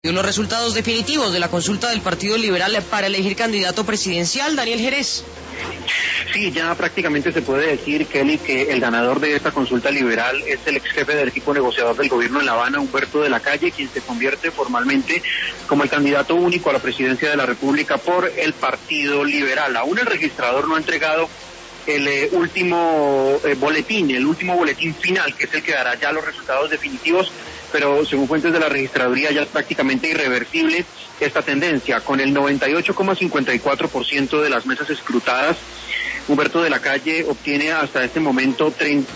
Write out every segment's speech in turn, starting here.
Los resultados definitivos de la consulta del Partido Liberal para elegir candidato presidencial, Daniel Jerez. Sí, ya prácticamente se puede decir, Kelly, que el ganador de esta consulta liberal es el ex jefe del equipo negociador del gobierno en La Habana, Humberto de la Calle, quien se convierte formalmente como el candidato único a la presidencia de la República por el Partido Liberal. Aún el registrador no ha entregado el último boletín final, que es el que dará ya los resultados definitivos, pero según fuentes de la registraduría ya es prácticamente irreversible esta tendencia. Con el 98,54% de las mesas escrutadas, Humberto de la Calle obtiene hasta este momento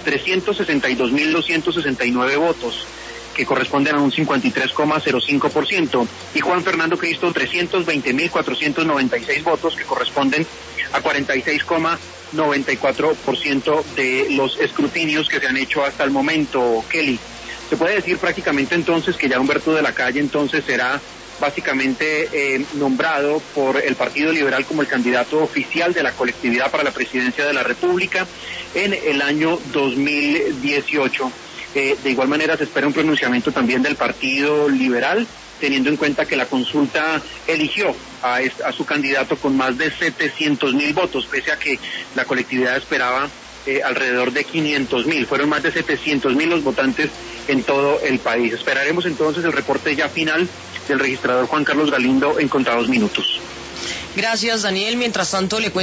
362.269 votos, que corresponden a un 53,05%, y Juan Fernando Cristo 320.496 votos, que corresponden a 46,94% de los escrutinios que se han hecho hasta el momento, Kelly. Se puede decir prácticamente entonces que ya Humberto de la Calle entonces será básicamente nombrado por el Partido Liberal como el candidato oficial de la colectividad para la presidencia de la República en el año 2018. De igual manera se espera un pronunciamiento también del Partido Liberal, teniendo en cuenta que la consulta eligió a su candidato con más de 700.000 votos, pese a que la colectividad esperaba alrededor de 500.000. Fueron más de 700.000 los votantes en todo el país. Esperaremos entonces el reporte ya final del registrador Juan Carlos Galindo en contados minutos. Gracias, Daniel. Mientras tanto, le cuento